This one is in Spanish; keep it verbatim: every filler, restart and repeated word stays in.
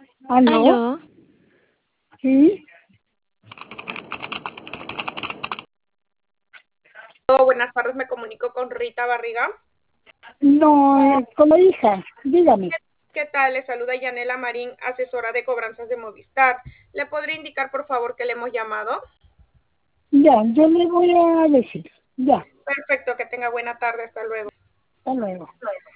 ¿Aló? Aló, ¿Sí? Oh, buenas tardes, me comunico con Rita Barriga. No, eh, con la hija, dígame. ¿Qué tal? Le saluda Yanela Marín, asesora de cobranzas de Movistar. ¿Le podría indicar, por favor, que le hemos llamado? Ya, yo le voy a decir. Ya, Perfecto, que tenga buena tarde, hasta luego. hasta luego.